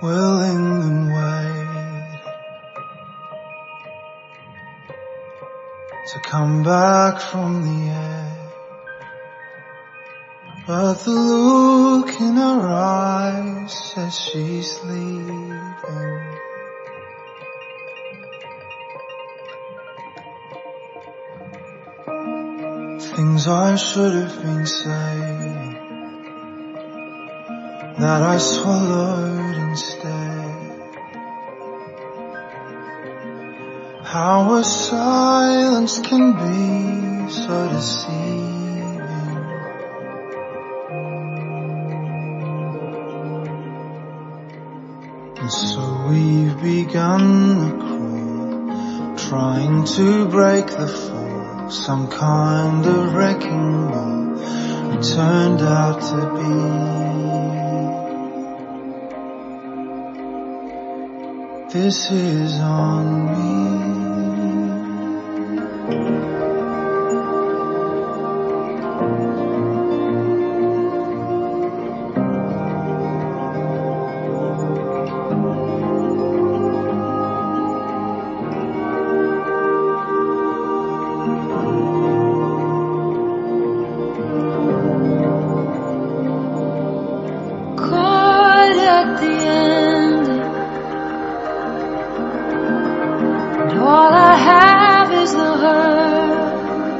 willing and wait to come back from the air, but the look in her eyes says she's leaving. Things I should have been saying that I swallowed instead. How a silence can be so deceiving. And so we've begun a crawl, trying to break the fall, some kind of wrecking ball it turned out to be. This is on me. All I have is the hurt.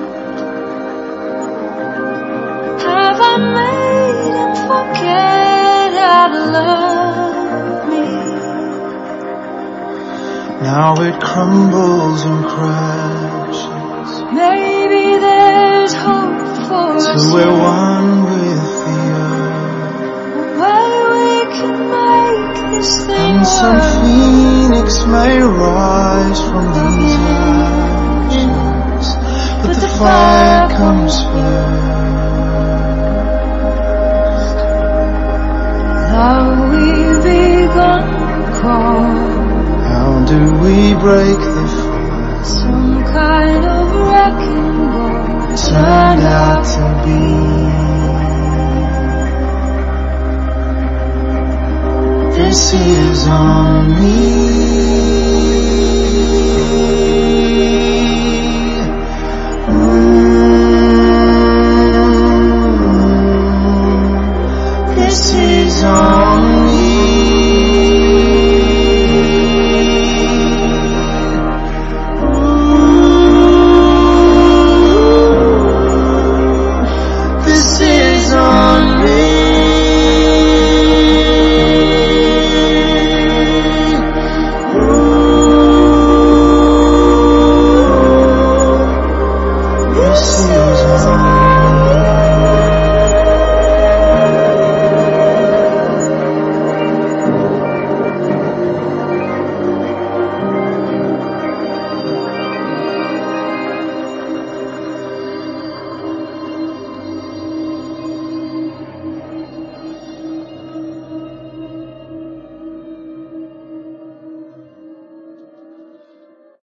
Have I made him forget how to love me? Now it crumbles and crashes. Maybe there's hope for us. Till we're one with the earth. A way we can make this thing And work. some phoenix may rise from these ashes, but the fire comes first. Have we begun to crawl? How do we break the fall? Some kind of wrecking ball Turned out to be. This is on me.